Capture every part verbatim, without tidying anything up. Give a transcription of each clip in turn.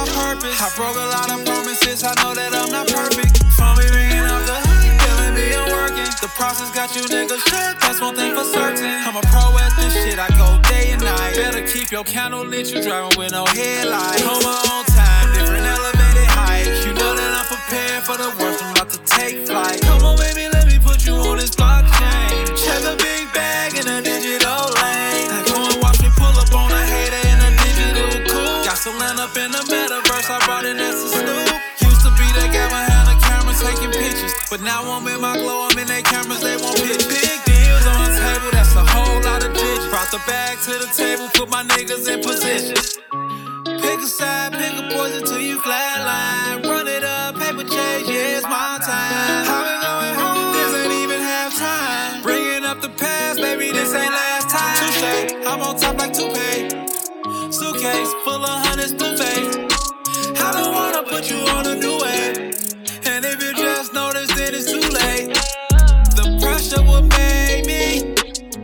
my purpose. I broke a lot of promises, I know that I'm not perfect. Phone me ringing off the hook, telling me I'm working. The process got you niggas shook, that's one thing for certain. I'm a pro at this shit, I go day and night. Better keep your candle lit, you driving with no headlights. Home my own time, different elevated heights. You know that I'm prepared for the worst, I'm about to take flight. Come on baby, let me put you on this blockchain. Check a big bag in a digital lane. Now go and watch me pull up on a hater in a digital coupe. Got some land up in the metaverse, I brought in that's a Snoop. Used to be that guy behind the camera taking pictures, but now I'm in my glow, I'm in their cameras, they won't pitch. Big deals on the table, that's a whole lot of digits. Brought the bag to the table, put my niggas in position. Pick a side, pick a poison till you flatline. Run it up, paper chase, yeah, it's my time. I've been going home, this ain't even half time. Bringing up the past, baby, this ain't last time. Touché, I'm on top like toupee. Suitcase full of hundreds, blue face. I don't wanna put you on a new wave. And if you just noticed, then it's too late. The pressure will make me.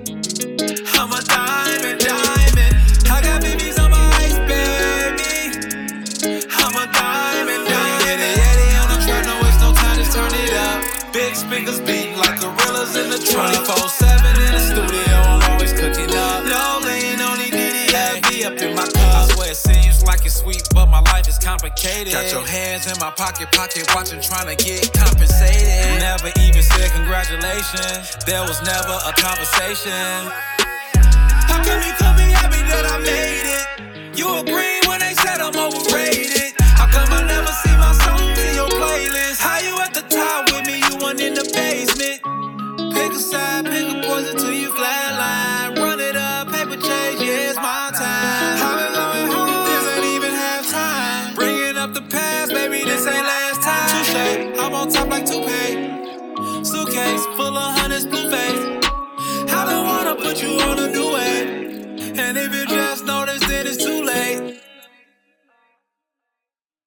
I'm a diamond, diamond. I got babies on my ice, baby. I'm a diamond, diamond. Get a Yeti on the track, no waste no time, just turn it up. Big speakers beating like gorillas in the truck. twenty-four seven in the studio, I'm always cooking up. No laying on these D D L B up in my cup. I swear it seems like it's sweet, but my life is complicated. Got your hands in my pocket, pocket watching, trying to get compensated. Never even said congratulations, there was never a conversation. How come you couldn't be happy that I made it? You agreed when they said I'm overrated. How come I never see my songs in your playlist? How you at the top with me, you one in the basement? Pick a side, pick a poison till you flatline. Run it up, paper chase, yeah, it's my time. I've been going home, this ain't even half time. Bringing up the past, baby, this ain't last time. Touché, I'm on top like toupee. Suitcase full of hundreds, blue face. I don't wanna put you on a new wave. And if you